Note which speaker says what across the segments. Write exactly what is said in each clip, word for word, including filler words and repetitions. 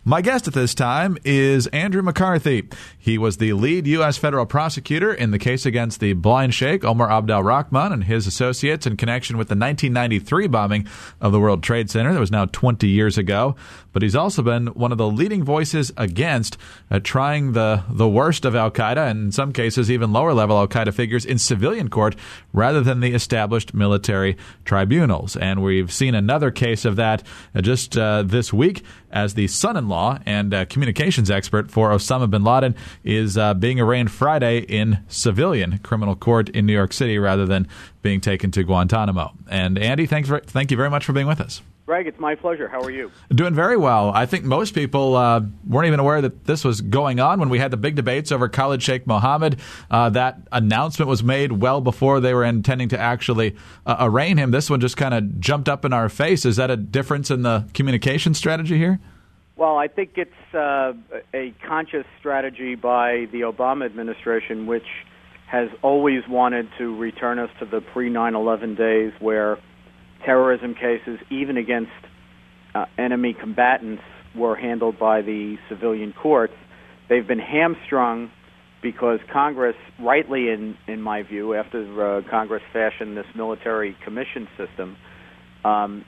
Speaker 1: My guest at this time is Andrew McCarthy. He was the lead U S federal prosecutor in the case against the blind sheikh Omar Abdel Rahman and his associates in connection with the nineteen ninety-three bombing of the World Trade Center. That was now twenty years ago. But he's also been one of the leading voices against uh, trying the, the worst of al-Qaeda, and in some cases even lower-level al-Qaeda figures, in civilian court rather than the established military tribunals. And we've seen another case of that uh, just uh, this week, as the son-in-law and uh, communications expert for Osama bin Laden is uh, being arraigned Friday in civilian criminal court in New York City rather than being taken to Guantanamo. And Andy, thanks for, thank you very much for being with us.
Speaker 2: Greg, it's my pleasure. How are you?
Speaker 1: Doing very well. I think most people uh, weren't even aware that this was going on when we had the big debates over Khalid Sheikh Mohammed. Uh, that announcement was made well before they were intending to actually uh, arraign him. This one just kind of jumped up in our face. Is that a difference in the communication strategy here?
Speaker 2: Well, I think it's uh, a conscious strategy by the Obama administration, which has always wanted to return us to the pre nine eleven days where terrorism cases, even against uh, enemy combatants, were handled by the civilian courts. They've been hamstrung because Congress, rightly in, in my view, after uh, Congress fashioned this military commission system, um,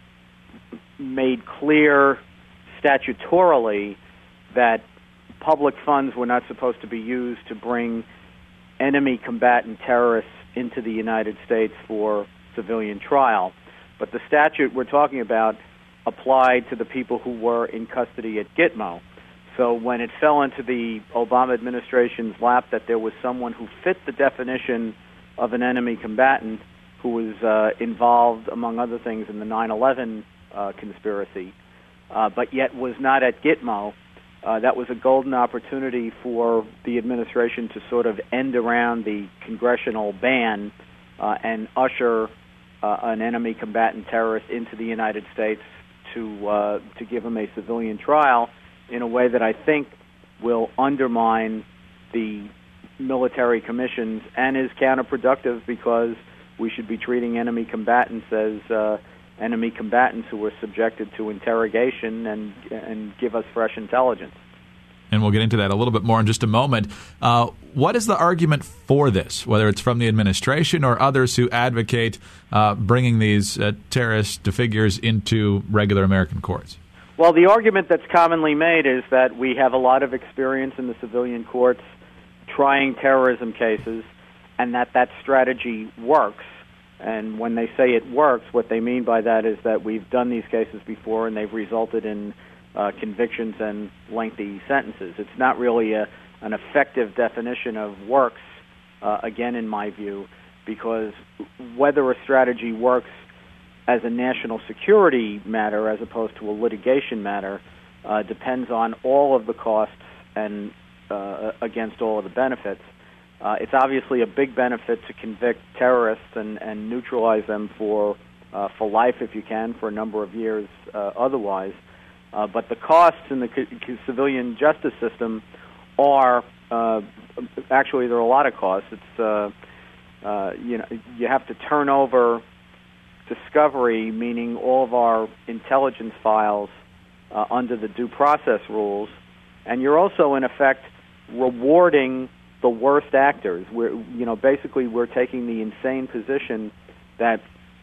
Speaker 2: made clear statutorily that public funds were not supposed to be used to bring enemy combatant terrorists into the United States for civilian trial. But the statute we're talking about applied to the people who were in custody at Gitmo. So when it fell into the Obama administration's lap that there was someone who fit the definition of an enemy combatant who was uh, involved, among other things, in the nine eleven uh, conspiracy, uh, but yet was not at Gitmo, uh, that was a golden opportunity for the administration to sort of end around the congressional ban uh, and usher Uh, an enemy combatant terrorist into the United States to uh, to give him a civilian trial in a way that I think will undermine the military commissions and is counterproductive, because we should be treating enemy combatants as uh, enemy combatants who were subjected to interrogation and and give us fresh intelligence.
Speaker 1: And we'll get into that a little bit more in just a moment. Uh, what is the argument for this, whether it's from the administration or others who advocate uh, bringing these uh, terrorist figures into regular American courts?
Speaker 2: Well, the argument that's commonly made is that we have a lot of experience in the civilian courts trying terrorism cases, and that that strategy works. And when they say it works, what they mean by that is that we've done these cases before and they've resulted in Uh, convictions and lengthy sentences. It's not really a, an effective definition of works, uh, again, in my view, because whether a strategy works as a national security matter as opposed to a litigation matter uh, depends on all of the costs and uh, against all of the benefits. Uh, it's obviously a big benefit to convict terrorists and, and neutralize them for, uh, for life, if you can, for a number of years uh, otherwise. Uh, but the costs in the c- c- civilian justice system are uh, actually there are a lot of costs. It's uh, uh, you know you have to turn over discovery, meaning all of our intelligence files uh, under the due process rules, and you're also in effect rewarding the worst actors. We're you know basically we're taking the insane position that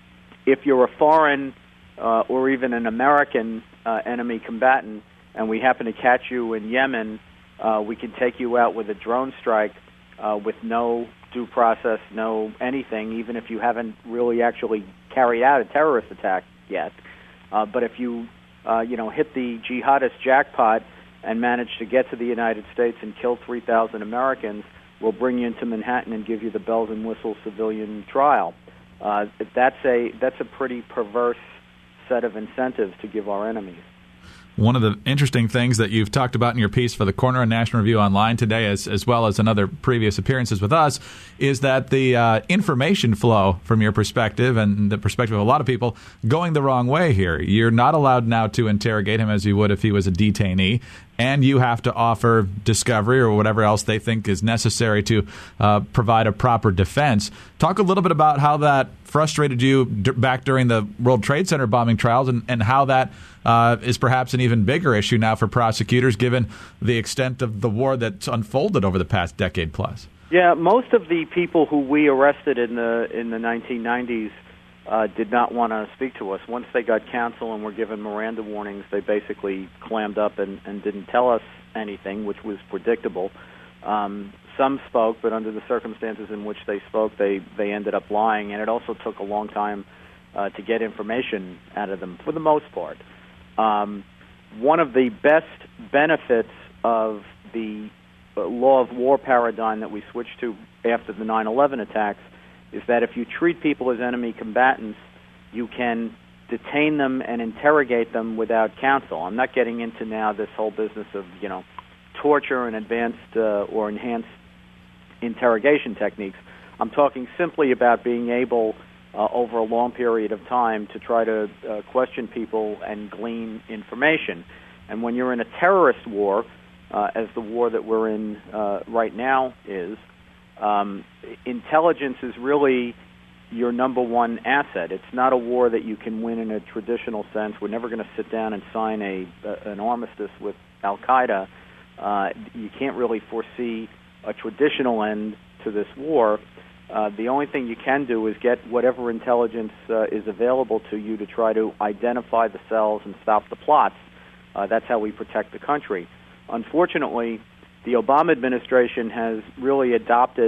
Speaker 2: if you're a foreign uh, or even an American Uh, enemy combatant, and we happen to catch you in Yemen, uh, we can take you out with a drone strike uh, with no due process, no anything, even if you haven't really actually carried out a terrorist attack yet. Uh, but if you, uh, you know, hit the jihadist jackpot and manage to get to the United States and kill three thousand Americans, we'll bring you into Manhattan and give you the bells and whistles civilian trial. Uh, that's a that's a pretty perverse set of incentives to give our enemies.
Speaker 1: One of the interesting things that you've talked about in your piece for the Corner and National Review Online today, as, as well as in other previous appearances with us, is that the uh, information flow, from your perspective and the perspective of a lot of people, going the wrong way here. You're not allowed now to interrogate him as you would if he was a detainee, and you have to offer discovery or whatever else they think is necessary to uh, provide a proper defense. Talk a little bit about how that frustrated you d- back during the World Trade Center bombing trials, and, and how that uh, is perhaps an even bigger issue now for prosecutors, given the extent of the war that's unfolded over the past decade plus.
Speaker 2: Yeah, most of the people who we arrested in the in the nineteen nineties uh, did not want to speak to us. Once they got counsel and were given Miranda warnings, they basically clammed up and, and didn't tell us anything, which was predictable. Um, some spoke, but under the circumstances in which they spoke, they, they ended up lying, and it also took a long time uh, to get information out of them, for the most part. Um, one of the best benefits of the law of war paradigm that we switched to after the nine eleven attacks is that if you treat people as enemy combatants, you can detain them and interrogate them without counsel. I'm not getting into now this whole business of, you know, torture and advanced uh, or enhanced interrogation techniques. I'm talking simply about being able, uh, over a long period of time, to try to uh, question people and glean information. And when you're in a terrorist war, Uh, as the war that we're in uh, right now is, um, intelligence is really your number one asset. It's not a war that you can win in a traditional sense. We're never going to sit down and sign a, a an armistice with Al-Qaeda. Uh, you can't really foresee a traditional end to this war. Uh, the only thing you can do is get whatever intelligence uh, is available to you to try to identify the cells and stop the plots. Uh, that's how we protect the country. Unfortunately, the Obama administration has really adopted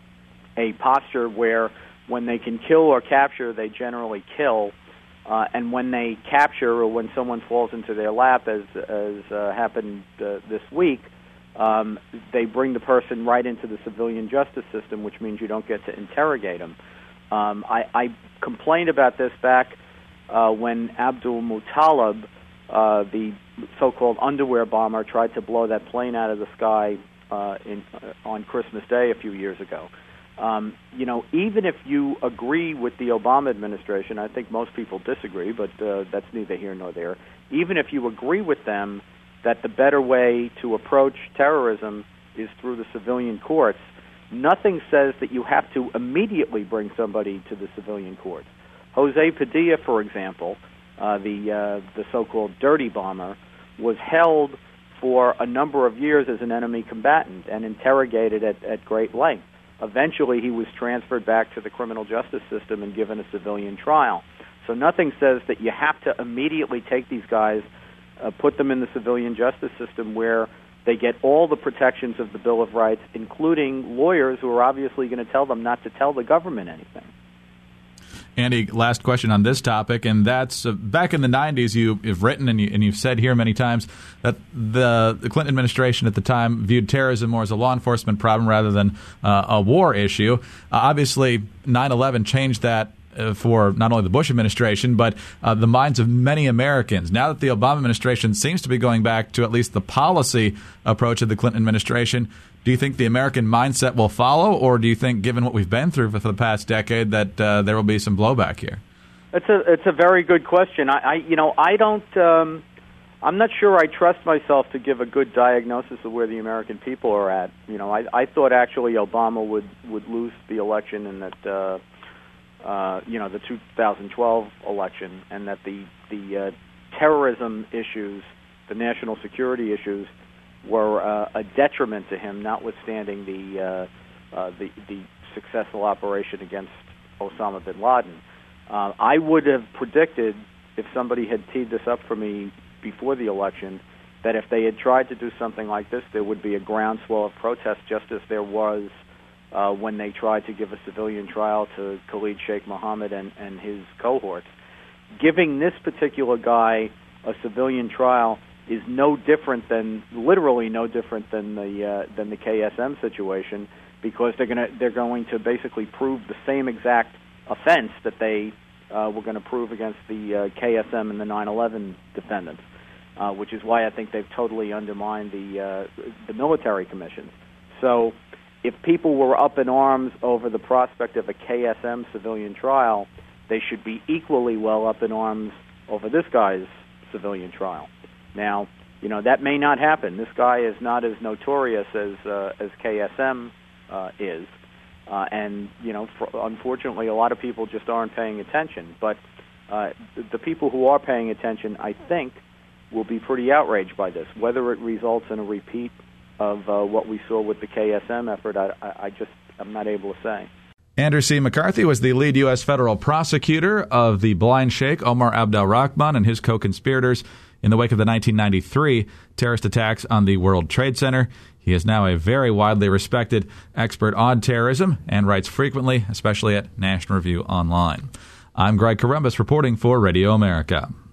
Speaker 2: a posture where when they can kill or capture, they generally kill. Uh, and when they capture or when someone falls into their lap, as, as uh, happened uh, this week, um, they bring the person right into the civilian justice system, which means you don't get to interrogate them. Um, I, I complained about this back uh, when Abdul Muttalib, uh, the so-called underwear bomber, tried to blow that plane out of the sky uh, in, uh, on Christmas Day a few years ago. Um, you know, even if you agree with the Obama administration, I think most people disagree, but uh, that's neither here nor there. Even if you agree with them that the better way to approach terrorism is through the civilian courts, nothing says that you have to immediately bring somebody to the civilian courts. Jose Padilla, for example, uh, the uh, the so-called dirty bomber, was held for a number of years as an enemy combatant and interrogated at, at great length. Eventually, he was transferred back to the criminal justice system and given a civilian trial. So nothing says that you have to immediately take these guys, uh, put them in the civilian justice system where they get all the protections of the Bill of Rights, including lawyers who are obviously going to tell them not to tell the government anything.
Speaker 1: Andy, last question on this topic, and that's uh, back in the nineties, you, you've written and, you, and you've said here many times that the, the Clinton administration at the time viewed terrorism more as a law enforcement problem rather than uh, a war issue. Uh, obviously, nine eleven changed that uh, for not only the Bush administration, but uh, the minds of many Americans. Now that the Obama administration seems to be going back to at least the policy approach of the Clinton administration, do you think the American mindset will follow, or do you think, given what we've been through for the past decade, that uh, there will be some blowback here?
Speaker 2: It's a it's a very good question. I, I you know I don't um, I'm not sure I trust myself to give a good diagnosis of where the American people are at. You know, I, I thought actually Obama would, would lose the election, and that uh, uh, you know the two thousand twelve election, and that the the uh, terrorism issues, the national security issues, were uh, a detriment to him, notwithstanding the, uh, uh, the the successful operation against Osama bin Laden. Uh, I would have predicted, if somebody had teed this up for me before the election, that if they had tried to do something like this, there would be a groundswell of protest, just as there was uh, when they tried to give a civilian trial to Khalid Sheikh Mohammed and, and his cohorts. Giving this particular guy a civilian trial is no different than, literally no different than the uh, than the K S M situation, because they're going to they're going to basically prove the same exact offense that they uh, were going to prove against the uh, K S M and the nine eleven defendants, uh, which is why I think they've totally undermined the uh, the military commissions. So, if people were up in arms over the prospect of a K S M civilian trial, they should be equally well up in arms over this guy's civilian trial. Now, you know, that may not happen. This guy is not as notorious as uh, as K S M uh, is, uh, and you know, for, unfortunately, a lot of people just aren't paying attention. But uh, the people who are paying attention, I think, will be pretty outraged by this. Whether it results in a repeat of uh, what we saw with the K S M effort, I, I just I'm not able to say.
Speaker 1: Andrew C. McCarthy was the lead U S federal prosecutor of the blind sheikh Omar Abdel-Rahman and his co-conspirators in the wake of the nineteen ninety-three terrorist attacks on the World Trade Center. He is now a very widely respected expert on terrorism and writes frequently, especially at National Review Online. I'm Greg Corombos reporting for Radio America.